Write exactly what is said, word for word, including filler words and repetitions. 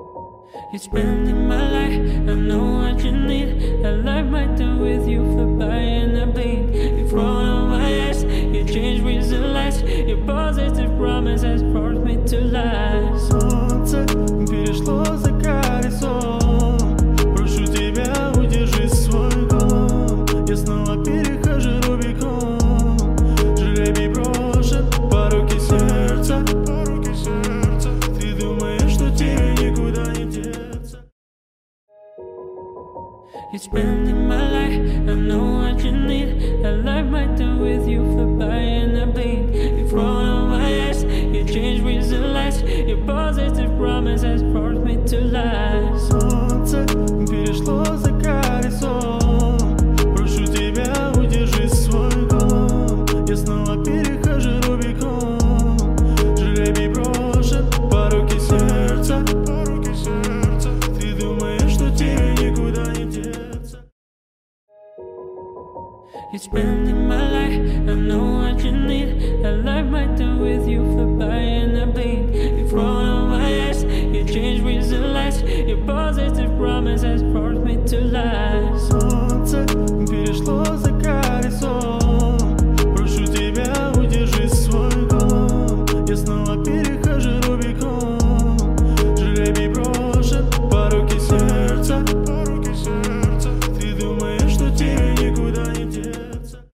You're spending my life, I know what you need. I like my time with you for buying a bleed. You thrown on my ass, you changed reason lights. Your positive promise has brought me to life. Солнце перешло за горизонт. Прошу тебя, удержи свой дом. Я снова перехожу Рубикон. Жребий брошен по руке сердца. Ты думаешь, что тебе никуда не деться? You're spending my life, I know what you need. I like my time with you for buying a bleed. You thrown on my ass, you changed reason lights. Your positive promise has brought me to life. Солнце перешло за горизонт. Прошу тебя, удержи свой дом. Я снова перехожу Рубикон. Жребий брошен по руке сердца. Ты думаешь, что тебе никуда не деться? You're spending my life, I know what you need. I like my time with you for buying a bleed. You thrown on my ass, you changed reason lights. Your positive promise has brought me to life. Солнце перешло за горизонт. Прошу тебя, удержи свой дом. Я снова перехожу Рубикон.